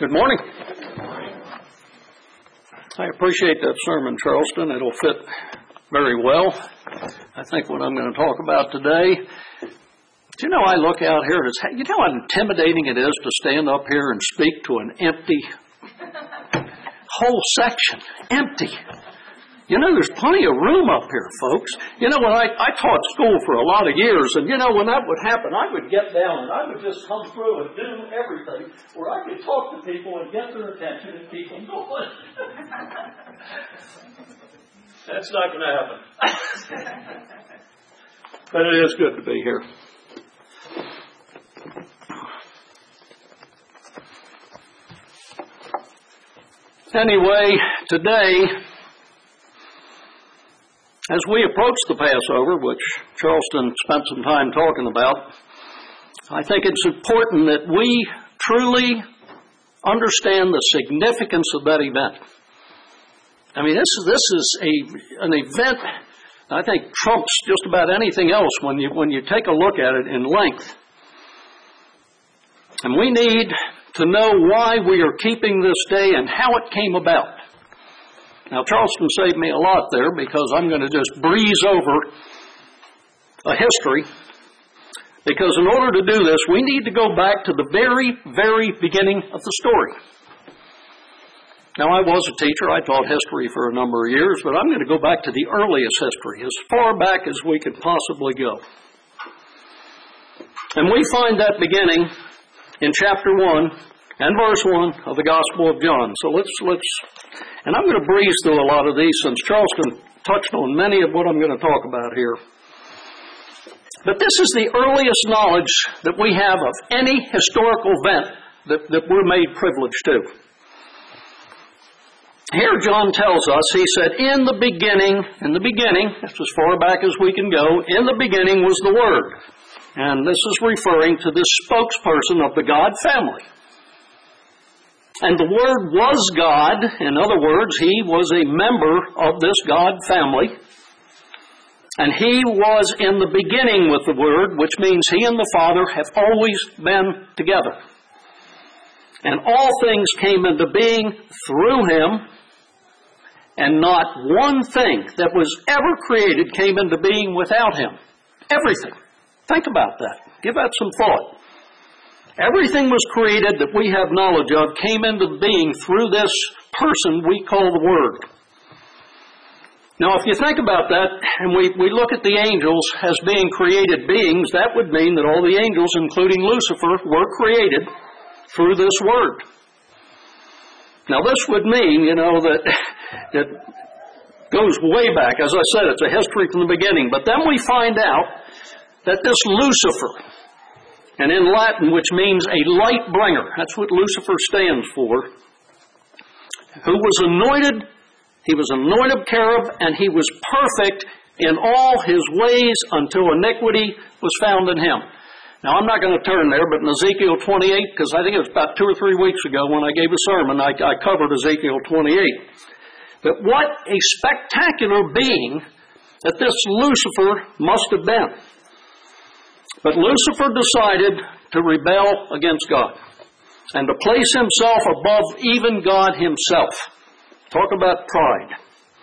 Good morning. I appreciate that sermon, Charleston. It'll fit very well. I think what I'm going to talk about today, do you know, I look out here, you know how intimidating it is to stand up here and speak to an empty whole section, empty. You know, there's plenty of room up here, folks. You know, when I taught school for a lot of years, and you know, when that would happen, I would get down and I would just come through and do everything where I could talk to people and get their attention and keep them going. That's not going to happen. But it is good to be here. Anyway, today, as we approach the Passover, which Charleston spent some time talking about, I think it's important that we truly understand the significance of that event. I mean, this is an event I think trumps just about anything else when you take a look at it in length. And we need to know why we are keeping this day and how it came about. Now, Charleston saved me a lot there because I'm going to just breeze over a history. Because in order to do this, we need to go back to the very, very beginning of the story. Now, I was a teacher. I taught history for a number of years, but I'm going to go back to the earliest history, as far back as we can possibly go. And we find that beginning in chapter 1 and verse 1 of the Gospel of John. So let's and I'm going to breeze through a lot of these since Charleston touched on many of what I'm going to talk about here. But this is the earliest knowledge that we have of any historical event that we're made privileged to. Here John tells us, he said, in the beginning, that's as far back as we can go, in the beginning was the Word. And this is referring to this spokesperson of the God family. And the Word was God. In other words, He was a member of this God family. And He was in the beginning with the Word, which means He and the Father have always been together. And all things came into being through Him, and not one thing that was ever created came into being without Him. Everything. Think about that. Give that some thought. Everything was created that we have knowledge of came into being through this person we call the Word. Now, if you think about that, and we look at the angels as being created beings, that would mean that all the angels, including Lucifer, were created through this Word. Now, this would mean, you know, that it goes way back. As I said, it's a history from the beginning. But then we find out that this Lucifer, and in Latin, which means a light bringer, that's what Lucifer stands for, who was anointed, he was anointed cherub, and he was perfect in all his ways until iniquity was found in him. Now, I'm not going to turn there, but in Ezekiel 28, because I think it was about 2 or 3 weeks ago when I gave a sermon, I covered Ezekiel 28. But what a spectacular being that this Lucifer must have been. But Lucifer decided to rebel against God and to place himself above even God Himself. Talk about pride.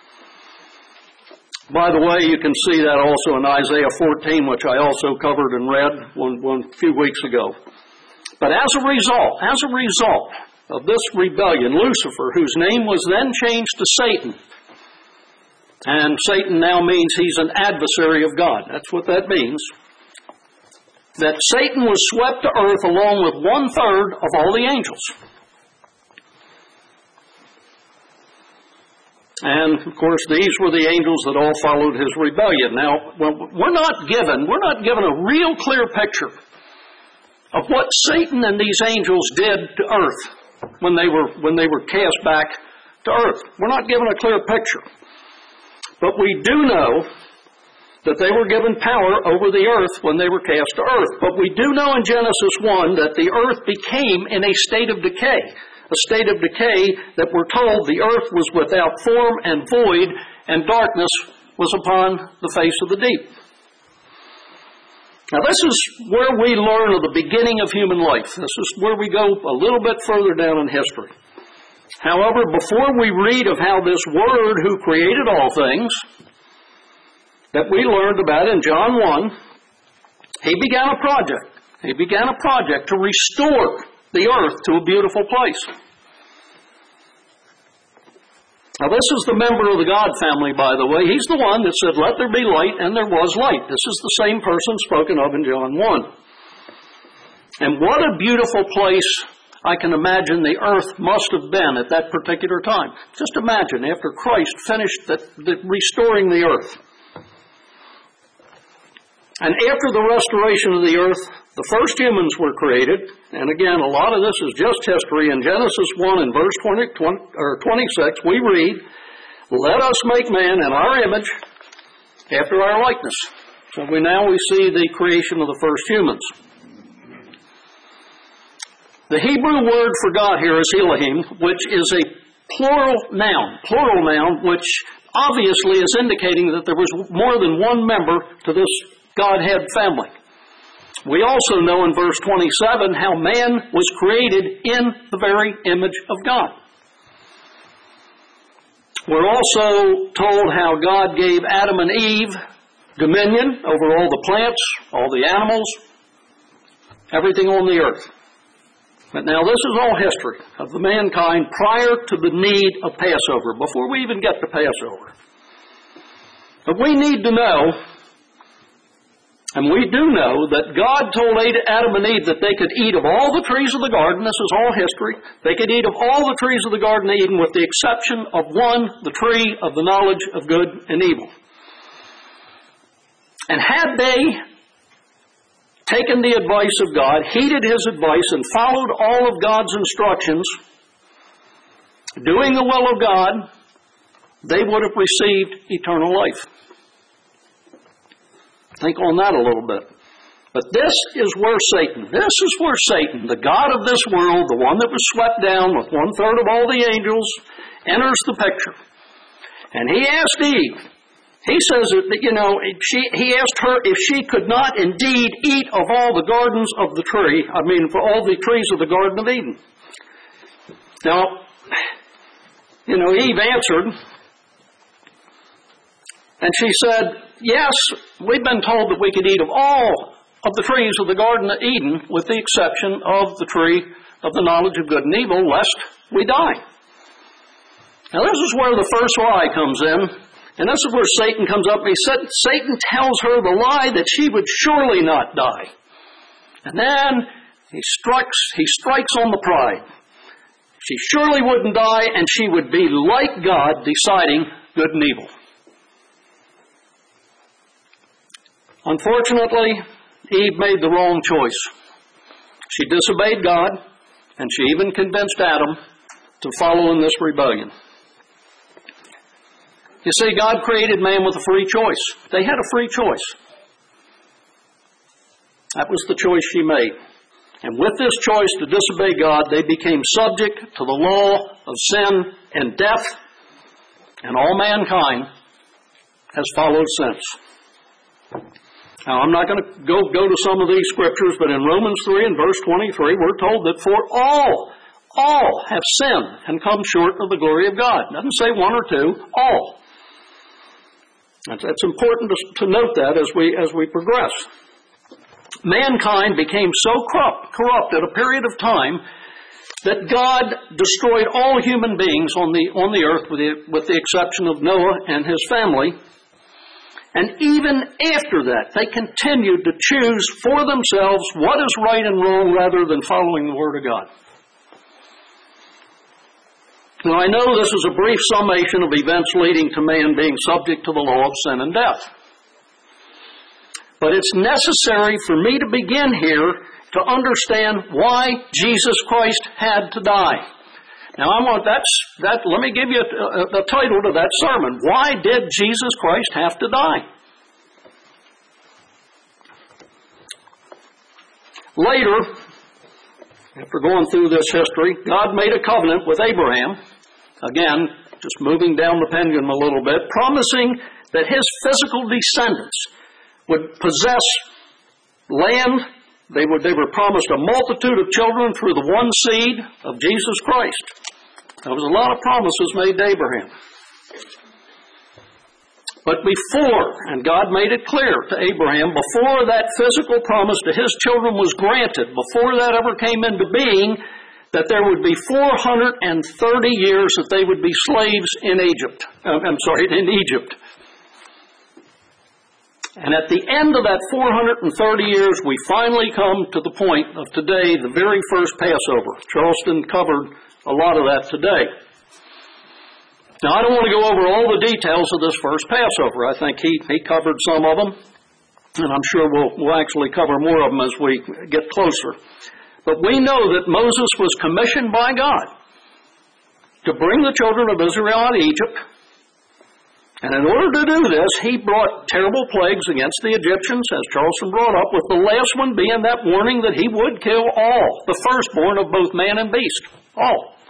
By the way, you can see that also in Isaiah 14, which I also covered and read one few weeks ago. But as a result of this rebellion, Lucifer, whose name was then changed to Satan, and Satan now means he's an adversary of God. That's what that means. That Satan was swept to earth along with 1/3 of all the angels. And, of course, these were the angels that all followed his rebellion. Now, we're not given a real clear picture of what Satan and these angels did to earth when they were cast back to earth. We're not given a clear picture. But we do know that they were given power over the earth when they were cast to earth. But we do know in Genesis 1 that the earth became in a state of decay. A state of decay that we're told the earth was without form and void, and darkness was upon the face of the deep. Now this is where we learn of the beginning of human life. This is where we go a little bit further down in history. However, before we read of how this Word who created all things that we learned about in John 1, He began a project. He began a project to restore the earth to a beautiful place. Now this is the member of the God family, by the way. He's the one that said, "Let there be light," and there was light. This is the same person spoken of in John 1. And what a beautiful place I can imagine the earth must have been at that particular time. Just imagine after Christ finished restoring the earth. And after the restoration of the earth, the first humans were created. And again, a lot of this is just history. In Genesis 1 and verse 26, we read, "Let us make man in our image, after our likeness." So now we see the creation of the first humans. The Hebrew word for God here is Elohim, which is a plural noun, which obviously is indicating that there was more than one member to this Godhead family. We also know in verse 27 how man was created in the very image of God. We're also told how God gave Adam and Eve dominion over all the plants, all the animals, everything on the earth. But now this is all history of the mankind prior to the need of Passover, before we even get to Passover. But we need to know, and we do know, that God told Adam and Eve that they could eat of all the trees of the garden. This is all history. They could eat of all the trees of the Garden of Eden with the exception of one, the tree of the knowledge of good and evil. And had they taken the advice of God, heeded His advice, and followed all of God's instructions, doing the will of God, they would have received eternal life. Think on that a little bit. But this is where Satan, the God of this world, the one that was swept down with 1/3 of all the angels, enters the picture. And he asked Eve, he says that, he asked her if she could not indeed eat of all the gardens of the tree, for all the trees of the Garden of Eden. Now, Eve answered, and she said, "Yes, we've been told that we could eat of all of the trees of the Garden of Eden, with the exception of the tree of the knowledge of good and evil, lest we die." Now this is where the first lie comes in, and this is where Satan comes up. Satan tells her the lie that she would surely not die. And then he strikes on the pride. She surely wouldn't die, and she would be like God, deciding good and evil. Unfortunately, Eve made the wrong choice. She disobeyed God, and she even convinced Adam to follow in this rebellion. You see, God created man with a free choice. They had a free choice. That was the choice she made. And with this choice to disobey God, they became subject to the law of sin and death, and all mankind has followed since. Now, I'm not going to go to some of these scriptures, but in Romans 3 and verse 23, we're told that for all have sinned and come short of the glory of God. It doesn't say one or two, all. It's important to note that as we progress. Mankind became so corrupt at a period of time that God destroyed all human beings on the earth with the exception of Noah and his family. And even after that, they continued to choose for themselves what is right and wrong rather than following the Word of God. Now, I know this is a brief summation of events leading to man being subject to the law of sin and death. But it's necessary for me to begin here to understand why Jesus Christ had to die. Now, let me give you a title to that sermon. Why did Jesus Christ have to die? Later, after going through this history, God made a covenant with Abraham, again, just moving down the pendulum a little bit, promising that his physical descendants would possess land. They were promised a multitude of children through the one seed of Jesus Christ. There was a lot of promises made to Abraham. But before, and God made it clear to Abraham, before that physical promise to his children was granted, before that ever came into being, that there would be 430 years that they would be slaves in Egypt. In Egypt. And at the end of that 430 years, we finally come to the point of today, the very first Passover. Charleston covered a lot of that today. Now, I don't want to go over all the details of this first Passover. I think he covered some of them, and I'm sure we'll actually cover more of them as we get closer. But we know that Moses was commissioned by God to bring the children of Israel out of Egypt. And in order to do this, he brought terrible plagues against the Egyptians, as Charleston brought up, with the last one being that warning that he would kill all, the firstborn of both man and beast. All.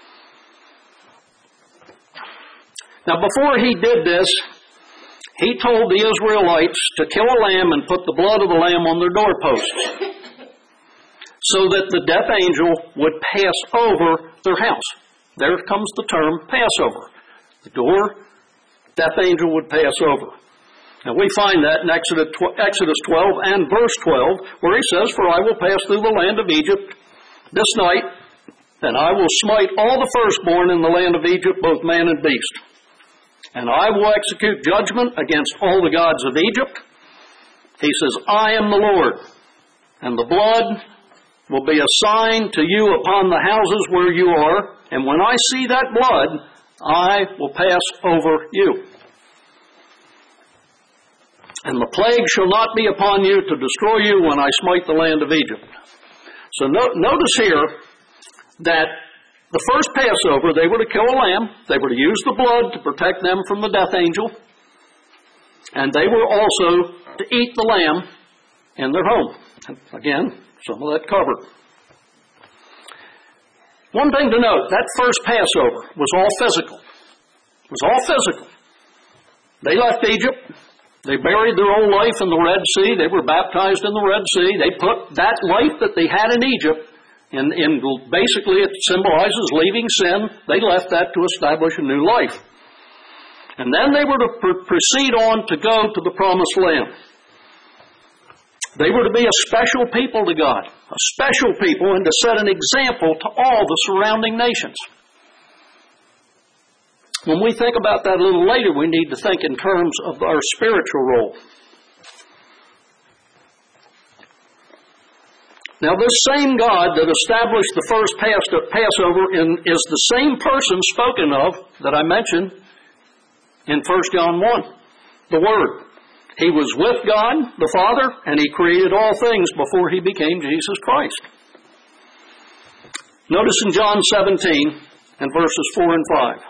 Now, before he did this, he told the Israelites to kill a lamb and put the blood of the lamb on their doorposts so that the death angel would pass over their house. There comes the term Passover. The door, death angel would pass over. Now, we find that in Exodus 12 and verse 12, where he says, "For I will pass through the land of Egypt this night, and I will smite all the firstborn in the land of Egypt, both man and beast. And I will execute judgment against all the gods of Egypt." He says, "I am the Lord, and the blood will be a sign to you upon the houses where you are, and when I see that blood, I will pass over you. And the plague shall not be upon you to destroy you when I smite the land of Egypt." So notice here that the first Passover, they were to kill a lamb. They were to use the blood to protect them from the death angel. And they were also to eat the lamb in their home. And again, some of that covered. One thing to note, that first Passover was all physical. It was all physical. They left Egypt. They buried their old life in the Red Sea. They were baptized in the Red Sea. They put that life that they had in Egypt, basically it symbolizes leaving sin. They left that to establish a new life. And then they were to proceed on to go to the Promised Land. They were to be a special people to God, a special people, and to set an example to all the surrounding nations. When we think about that a little later, we need to think in terms of our spiritual role. Now, this same God that established the first Passover is the same person spoken of that I mentioned in 1 John 1, the Word. He was with God, the Father, and He created all things before He became Jesus Christ. Notice in John 17 and verses 4 and 5.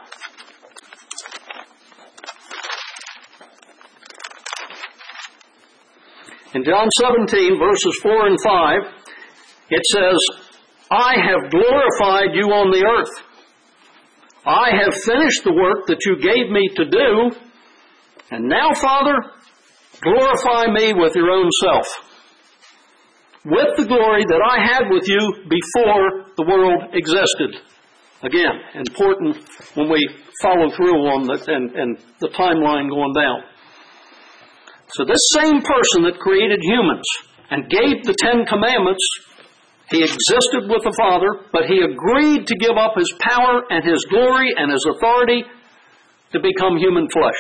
In John 17, verses 4 and 5, it says, "I have glorified you on the earth. I have finished the work that you gave me to do. And now, Father, glorify me with your own self, with the glory that I had with you before the world existed." Again, important when we follow through on that and the timeline going down. So this same person that created humans and gave the 10 Commandments, He existed with the Father, but He agreed to give up His power and His glory and His authority to become human flesh.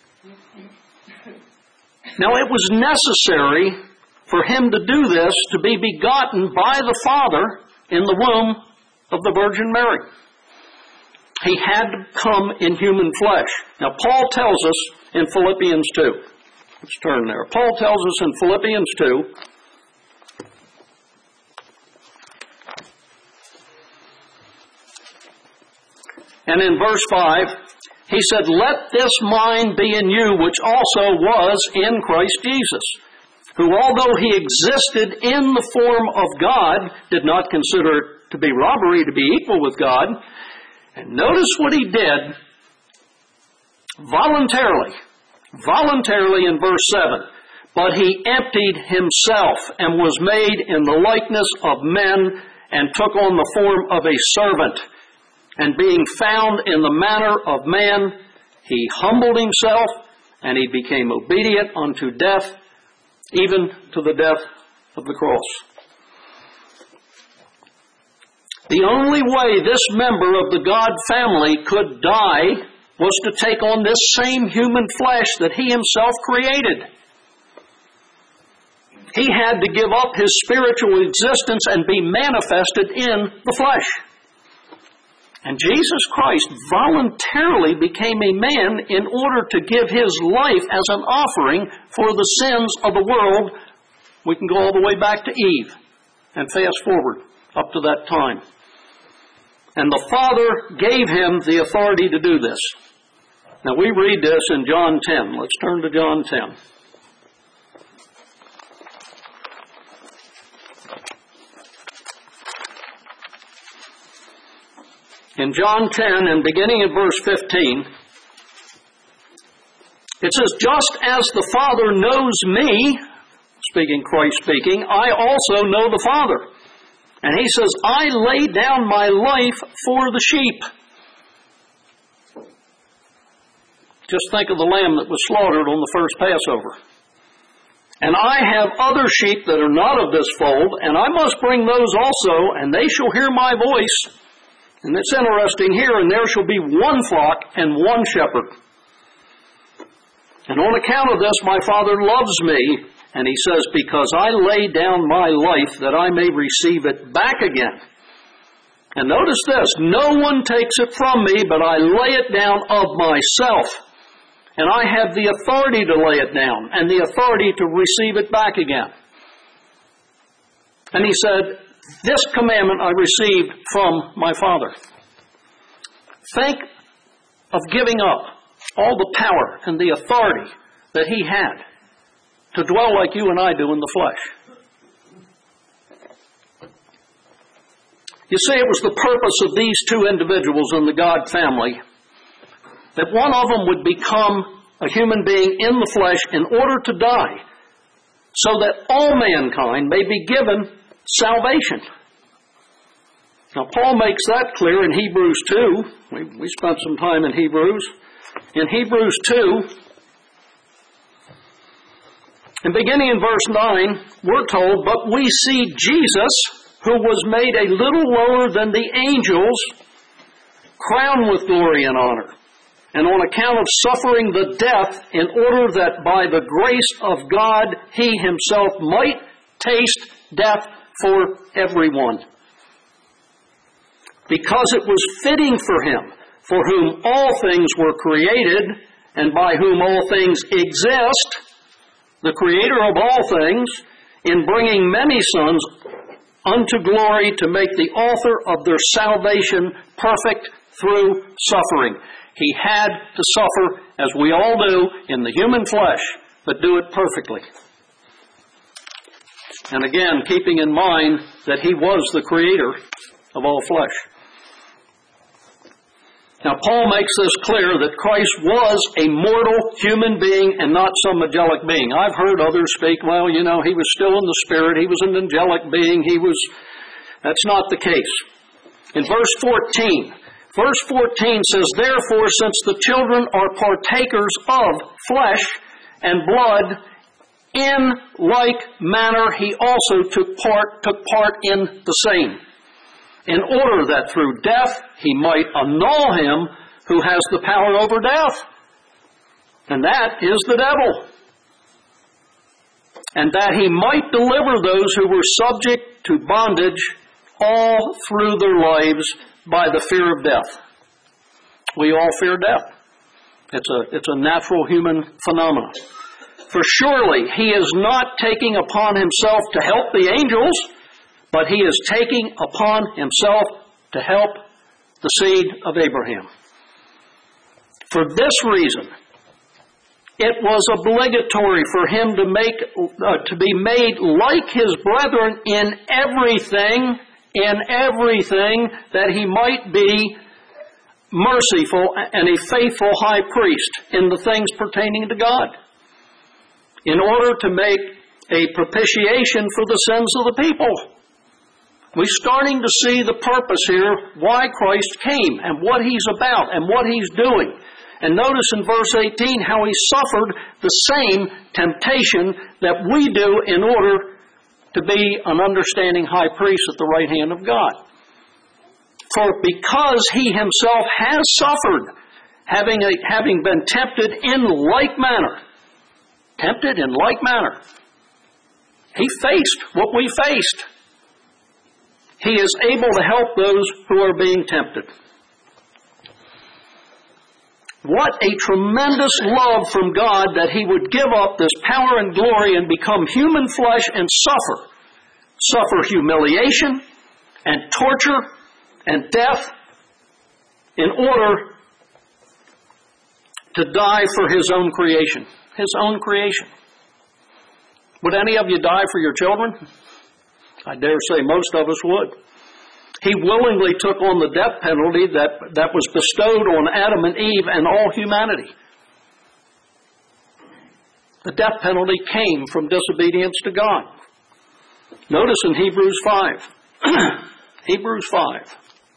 Now, it was necessary for Him to do this to be begotten by the Father in the womb of the Virgin Mary. He had to come in human flesh. Now, Paul tells us in Philippians 2. Let's turn there. Paul tells us in Philippians 2, and in verse 5, he said, "Let this mind be in you, which also was in Christ Jesus, who although He existed in the form of God, did not consider it to be robbery to be equal with God." And notice what He did voluntarily in verse 7. But he emptied himself and was made in the likeness of men and took on the form of a servant. And being found in the manner of man, he humbled himself and he became obedient unto death, even to the death of the cross. The only way this member of the God family could die was to take on this same human flesh that he himself created. He had to give up his spiritual existence and be manifested in the flesh. And Jesus Christ voluntarily became a man in order to give his life as an offering for the sins of the world. We can go all the way back to Eve and fast forward up to that time. And the Father gave him the authority to do this. Now we read this in John 10. Let's turn to John 10. In John 10, and beginning in verse 15, it says, "Just as the Father knows me," speaking, Christ speaking, "I also know the Father." And he says, "I lay down my life for the sheep." Just think of the lamb that was slaughtered on the first Passover. "And I have other sheep that are not of this fold, and I must bring those also, and they shall hear my voice. And it's interesting here, and there shall be one flock and one shepherd. And on account of this, my Father loves me." And he says, "Because I lay down my life that I may receive it back again." And notice this, "No one takes it from me, but I lay it down of myself. And I have the authority to lay it down and the authority to receive it back again." And he said, "This commandment I received from my Father." Think of giving up all the power and the authority that he had to dwell like you and I do in the flesh. You see, it was the purpose of these two individuals in the God family that one of them would become a human being in the flesh in order to die, so that all mankind may be given salvation. Now, Paul makes that clear in Hebrews 2. We spent some time in Hebrews. In Hebrews 2, and beginning in verse 9, we're told, "But we see Jesus, who was made a little lower than the angels, crowned with glory and honor, and on account of suffering the death, in order that by the grace of God he himself might taste death for everyone. Because it was fitting for him, for whom all things were created, and by whom all things exist, the Creator of all things, in bringing many sons unto glory, to make the author of their salvation perfect through suffering." He had to suffer, as we all do, in the human flesh, but do it perfectly. And again, keeping in mind that he was the creator of all flesh. Now, Paul makes this clear that Christ was a mortal human being and not some angelic being. I've heard others speak, well, he was still in the spirit, he was an angelic being, that's not the case. In verse 14 says, "Therefore, since the children are partakers of flesh and blood, in like manner he also took part in the same, in order that through death he might annul him who has the power over death, and that is the devil, and that he might deliver those who were subject to bondage all through their lives by the fear of death." We all fear death. It's a natural human phenomenon. "For surely he is not taking upon himself to help the angels, but he is taking upon himself to help the seed of Abraham. For this reason, it was obligatory for him to be made like his brethren in everything, that he might be merciful and a faithful high priest in the things pertaining to God. in order to make a propitiation for the sins of the people. We're starting to see the purpose here, why Christ came and what He's about and what He's doing. And notice in verse 18 how He suffered the same temptation that we do in order to be an understanding high priest at the right hand of God. For because He Himself has suffered, having been tempted in like manner. Tempted in like manner. He faced what we faced. He is able to help those who are being tempted. What a tremendous love from God that He would give up this power and glory and become human flesh and suffer. Suffer humiliation and torture and death in order to die for His own creation. His own creation. Would any of you die for your children? I dare say most of us would. He willingly took on the death penalty that was bestowed on Adam and Eve and all humanity. The death penalty came from disobedience to God. Notice in Hebrews 5. Hebrews 5.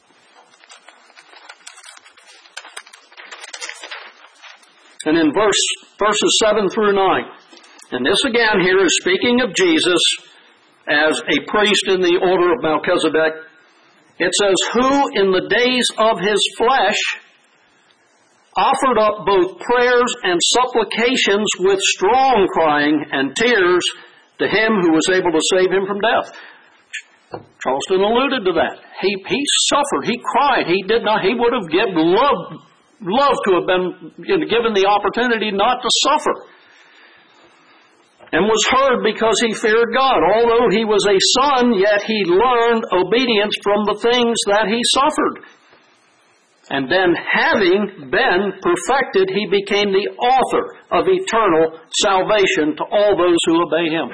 And in verses 7 through 9. And this again here is speaking of Jesus as a priest in the order of Melchizedek. It says, who in the days of His flesh offered up both prayers and supplications with strong crying and tears to Him who was able to save him from death. Charleston alluded to that. He suffered. He cried. He would have loved to have been given the opportunity not to suffer. And was heard because He feared God. Although He was a son, yet He learned obedience from the things that He suffered. And then, having been perfected, He became the author of eternal salvation to all those who obey Him.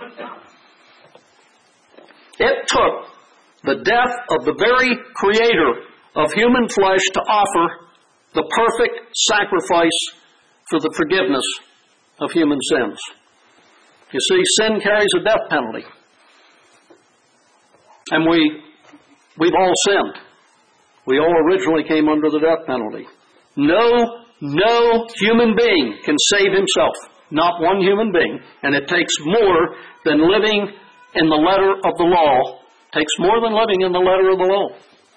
It took the death of the very Creator of human flesh to offer the perfect sacrifice for the forgiveness of human sins. You see, sin carries a death penalty. And we've all sinned. We all originally came under the death penalty. No human being can save himself. Not one human being. And it takes more than living in the letter of the law. It takes more than living in the letter of the law.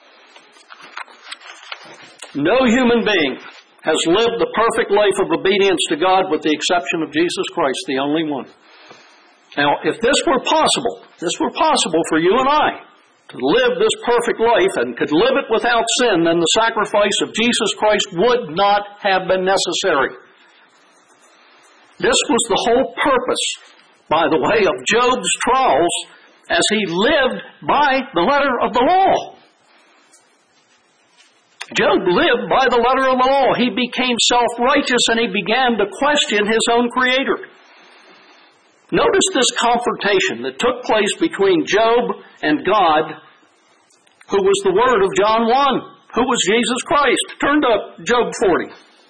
No human being has lived the perfect life of obedience to God with the exception of Jesus Christ, the only one. Now, if this were possible for you and I to live this perfect life and could live it without sin, then the sacrifice of Jesus Christ would not have been necessary. This was the whole purpose, by the way, of Job's trials as he lived by the letter of the law. Job lived by the letter of the law. He became self-righteous and he began to question his own Creator. Notice this confrontation that took place between Job and God, who was the Word of John 1, who was Jesus Christ. Turn to Job 40.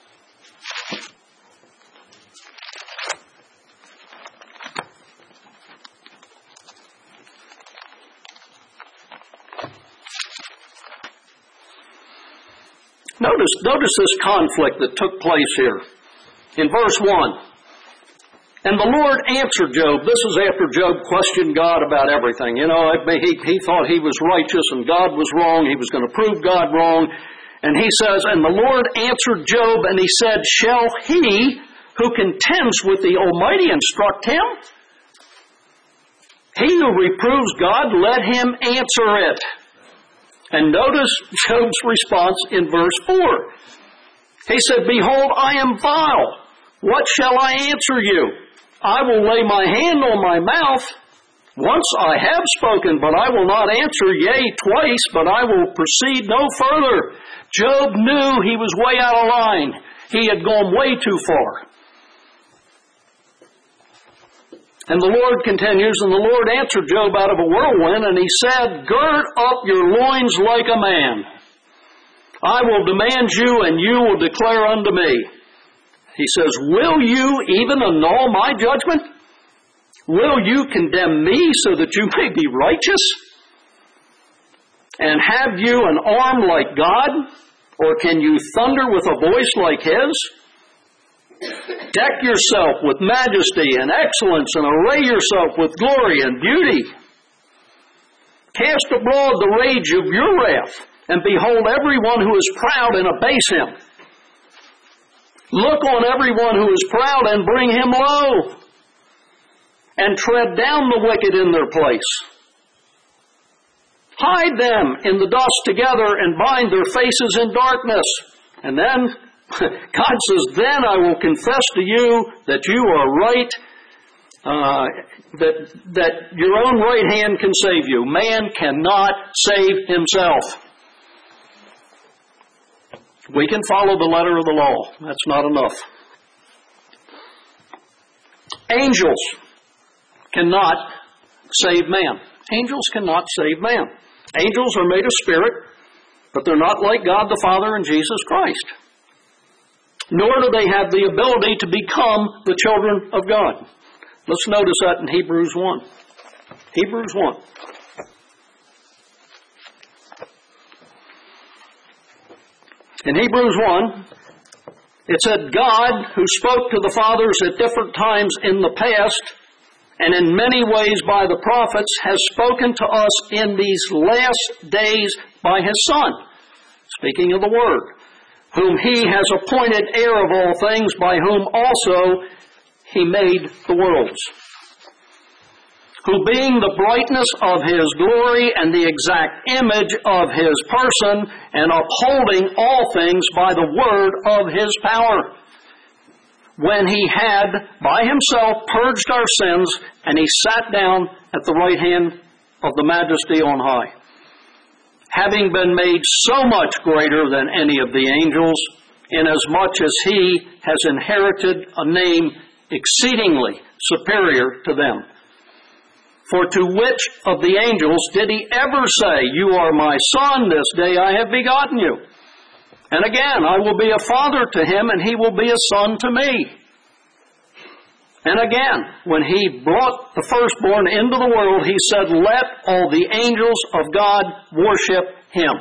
Notice this conflict that took place here. In verse 1. And the Lord answered Job. This is after Job questioned God about everything. You know, he thought he was righteous and God was wrong. He was going to prove God wrong. And he says, and the Lord answered Job, and He said, shall he who contends with the Almighty instruct him? He who reproves God, let him answer it. And notice Job's response in verse 4. He said, behold, I am vile. What shall I answer you? I will lay my hand on my mouth. Once I have spoken, but I will not answer, yea, twice, but I will proceed no further. Job knew he was way out of line. He had gone way too far. And the Lord continues, and the Lord answered Job out of a whirlwind, and He said, gird up your loins like a man. I will demand you, and you will declare unto me. He says, will you even annul my judgment? Will you condemn me so that you may be righteous? And have you an arm like God? Or can you thunder with a voice like His? Deck yourself with majesty and excellence and array yourself with glory and beauty. Cast abroad the rage of your wrath and behold everyone who is proud and abase him. Look on everyone who is proud and bring him low and tread down the wicked in their place. Hide them in the dust together and bind their faces in darkness. And then, God says, then I will confess to you that you are right, that your own right hand can save you. Man cannot save himself. We can follow the letter of the law. That's not enough. Angels cannot save man. Angels cannot save man. Angels are made of spirit, but they're not like God the Father and Jesus Christ. Nor do they have the ability to become the children of God. Let's notice that in Hebrews 1. Hebrews 1. In Hebrews 1, it said, God, who spoke to the fathers at different times in the past, and in many ways by the prophets, has spoken to us in these last days by His Son, speaking of the Word, whom He has appointed heir of all things, by whom also He made the worlds, who being the brightness of His glory and the exact image of His person, and upholding all things by the word of His power, when He had by Himself purged our sins, and He sat down at the right hand of the Majesty on high, having been made so much greater than any of the angels, inasmuch as He has inherited a name exceedingly superior to them. For to which of the angels did He ever say, you are my Son, this day I have begotten you? And again, I will be a father to him, and he will be a son to me. And again, when He brought the firstborn into the world, He said, let all the angels of God worship Him.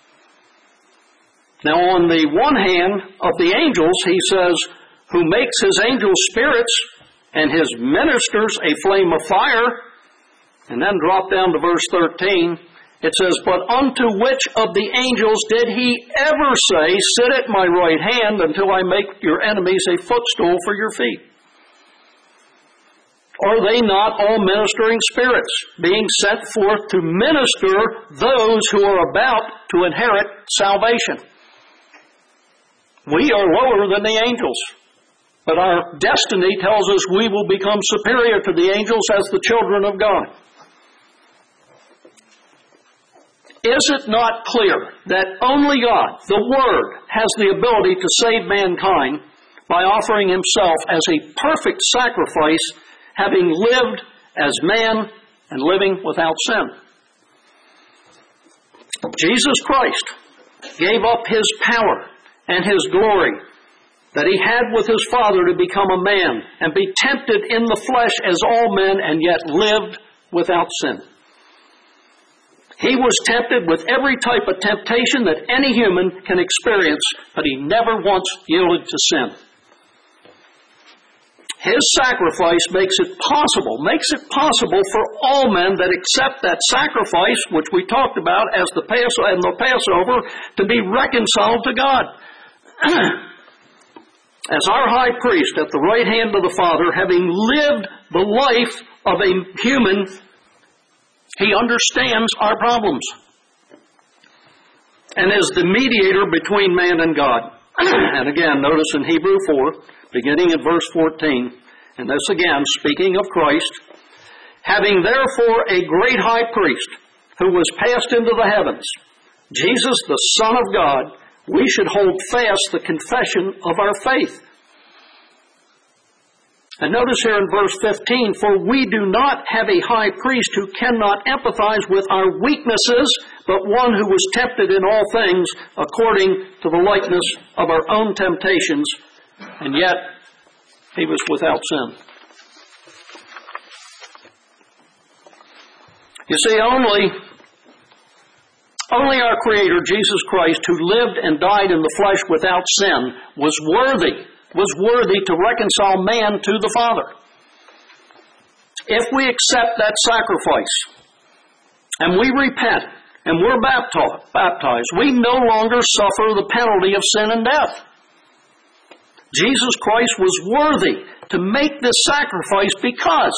Now, on the one hand of the angels, He says, who makes His angels spirits and His ministers a flame of fire. And then drop down to verse 13. It says, but unto which of the angels did He ever say, sit at my right hand until I make your enemies a footstool for your feet? Are they not all ministering spirits, being sent forth to minister those who are about to inherit salvation? We are lower than the angels, but our destiny tells us we will become superior to the angels as the children of God. Is it not clear that only God, the Word, has the ability to save mankind by offering Himself as a perfect sacrifice, having lived as man and living without sin? Jesus Christ gave up His power and His glory that He had with His Father to become a man and be tempted in the flesh as all men, and yet lived without sin. He was tempted with every type of temptation that any human can experience, but He never once yielded to sin. His sacrifice makes it possible for all men that accept that sacrifice, which we talked about as the Passover, to be reconciled to God. As our high priest at the right hand of the Father, having lived the life of a human, He understands our problems and is the mediator between man and God. And again, notice in Hebrews 4, beginning at verse 14, and this again, speaking of Christ, having therefore a great high priest who was passed into the heavens, Jesus the Son of God, we should hold fast the confession of our faith. And notice here in verse 15, for we do not have a high priest who cannot empathize with our weaknesses, but one who was tempted in all things according to the likeness of our own temptations, and yet He was without sin. You see, only our Creator, Jesus Christ, who lived and died in the flesh without sin, was worthy to reconcile man to the Father. If we accept that sacrifice, and we repent, and we're baptized, we no longer suffer the penalty of sin and death. Jesus Christ was worthy to make this sacrifice because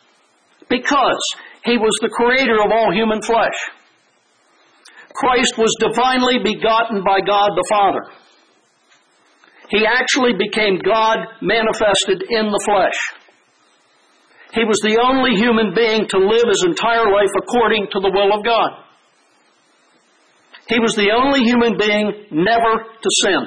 He was the Creator of all human flesh. Christ was divinely begotten by God the Father. He actually became God manifested in the flesh. He was the only human being to live his entire life according to the will of God. He was the only human being never to sin.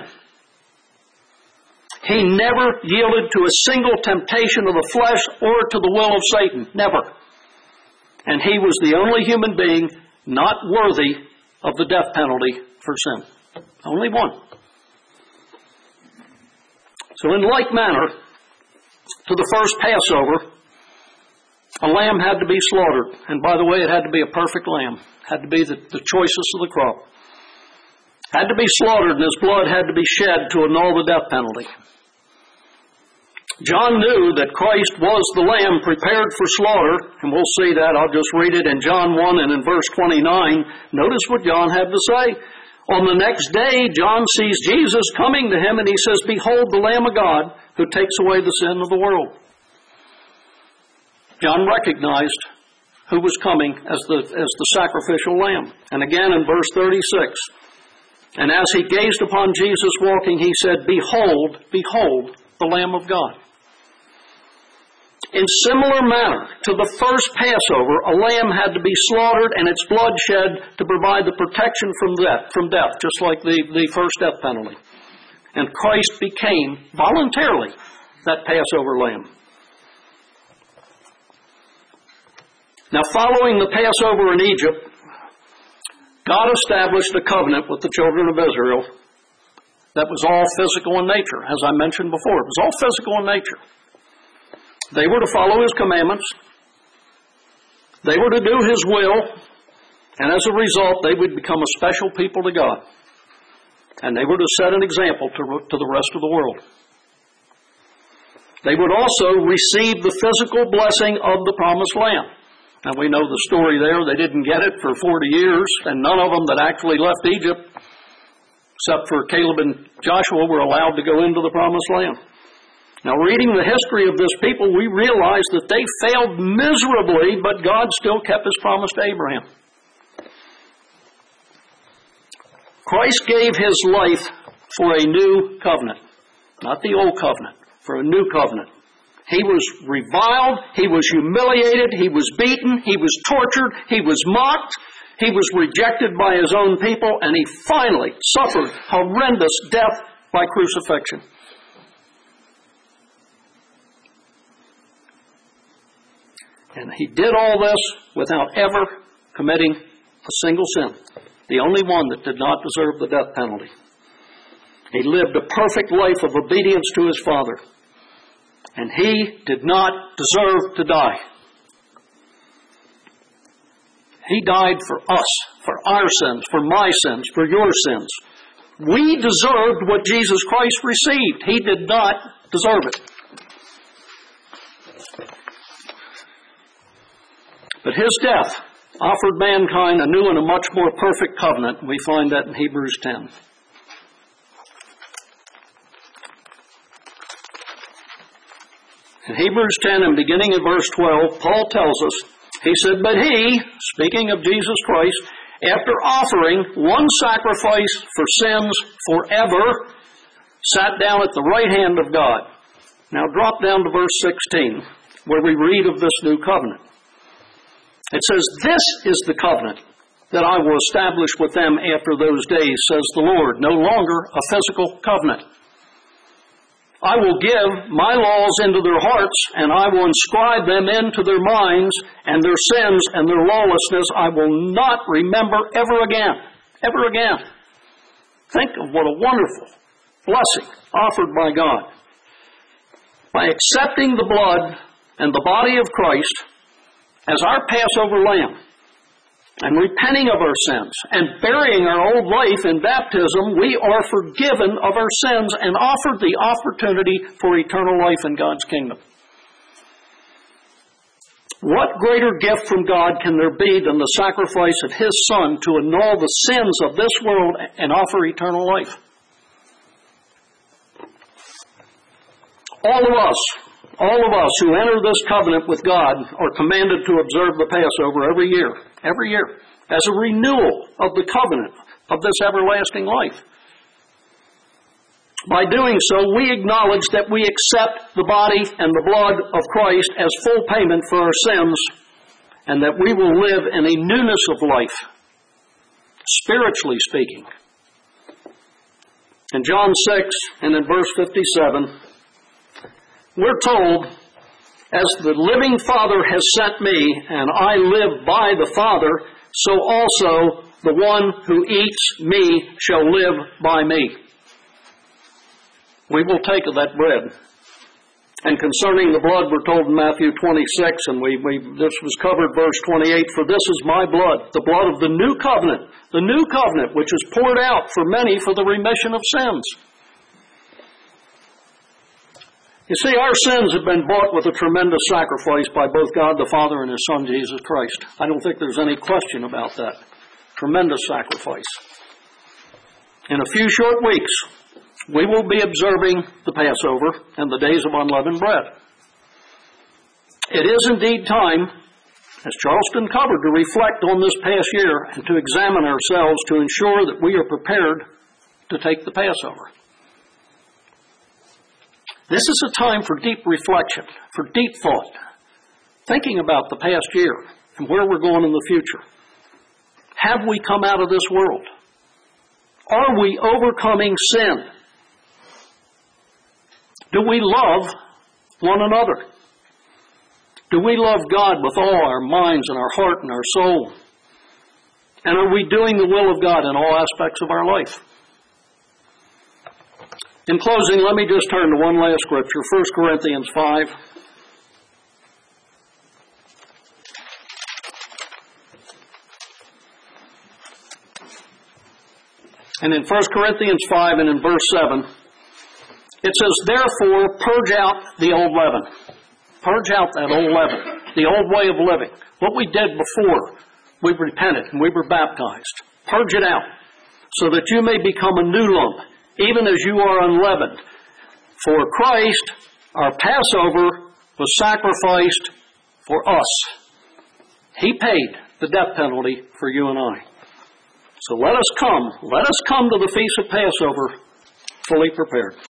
He never yielded to a single temptation of the flesh or to the will of Satan. Never. And he was the only human being not worthy of the death penalty for sin. Only one. So in like manner, to the first Passover, a lamb had to be slaughtered. And by the way, it had to be a perfect lamb. It had to be the choicest of the crop. Had to be slaughtered, and his blood had to be shed to annul the death penalty. John knew that Christ was the lamb prepared for slaughter, and we'll see that. I'll just read it in John 1 and in verse 29. Notice what John had to say. On the next day, John sees Jesus coming to him, and he says, "Behold the Lamb of God who takes away the sin of the world." John recognized who was coming as the sacrificial lamb. And again in verse 36, and as he gazed upon Jesus walking, he said, "Behold, behold, the Lamb of God." In similar manner to the first Passover, a lamb had to be slaughtered and its blood shed to provide the protection from death, just like the first death penalty. And Christ became voluntarily that Passover lamb. Now, following the Passover in Egypt, God established a covenant with the children of Israel that was all physical in nature. As I mentioned before, it was all physical in nature. They were to follow His commandments. They were to do His will. And as a result, they would become a special people to God. And they were to set an example to the rest of the world. They would also receive the physical blessing of the promised land. And we know the story there. They didn't get it for 40 years, and none of them that actually left Egypt, except for Caleb and Joshua, were allowed to go into the promised land. Now, reading the history of this people, we realize that they failed miserably, but God still kept His promise to Abraham. Christ gave His life for a new covenant, not the old covenant, for a new covenant. He was reviled, He was humiliated, He was beaten, He was tortured, He was mocked, He was rejected by His own people, and He finally suffered horrendous death by crucifixion. And He did all this without ever committing a single sin. The only one that did not deserve the death penalty. He lived a perfect life of obedience to His Father. And He did not deserve to die. He died for us, for our sins, for my sins, for your sins. We deserved what Jesus Christ received. He did not deserve it. But His death offered mankind a new and a much more perfect covenant. We find that in Hebrews 10. In Hebrews 10 and beginning in verse 12, Paul tells us, he said, "But He," speaking of Jesus Christ, "after offering one sacrifice for sins forever, sat down at the right hand of God." Now drop down to verse 16, where we read of this new covenant. It says, "This is the covenant that I will establish with them after those days, says the Lord." No longer a physical covenant. "I will give my laws into their hearts, and I will inscribe them into their minds, and their sins and their lawlessness I will not remember ever again." Ever again. Think of what a wonderful blessing offered by God. by accepting the blood and the body of Christ as our Passover lamb, and repenting of our sins, and burying our old life in baptism, we are forgiven of our sins and offered the opportunity for eternal life in God's kingdom. What greater gift from God can there be than the sacrifice of His Son to annul the sins of this world and offer eternal life? All of us who enter this covenant with God are commanded to observe the Passover every year, as a renewal of the covenant of this everlasting life. By doing so, we acknowledge that we accept the body and the blood of Christ as full payment for our sins, and that we will live in a newness of life, spiritually speaking. In John 6 and in verse 57, we're told, "As the living Father has sent me, and I live by the Father, so also the one who eats me shall live by me." We will take of that bread. And concerning the blood, we're told in Matthew 26, and this was covered, verse 28, "For this is my blood, the blood of the new covenant which is poured out for many for the remission of sins." You see, our sins have been bought with a tremendous sacrifice by both God the Father and His Son, Jesus Christ. I don't think there's any question about that. Tremendous sacrifice. In a few short weeks, we will be observing the Passover and the days of unleavened bread. It is indeed time, as Charleston covered, to reflect on this past year and to examine ourselves to ensure that we are prepared to take the Passover. This is a time for deep reflection, for deep thought, thinking about the past year and where we're going in the future. Have we come out of this world? Are we overcoming sin? Do we love one another? Do we love God with all our minds and our heart and our soul? And are we doing the will of God in all aspects of our life? In closing, let me just turn to one last scripture, 1 Corinthians 5. And in 1 Corinthians 5 and in verse 7, it says, "Therefore, purge out the old leaven." Purge out that old leaven, the old way of living. What we did before we repented and we were baptized. Purge it out so that you may become a new lump, even as you are unleavened. For Christ, our Passover, was sacrificed for us. He paid the death penalty for you and I. So let us come to the Feast of Passover fully prepared.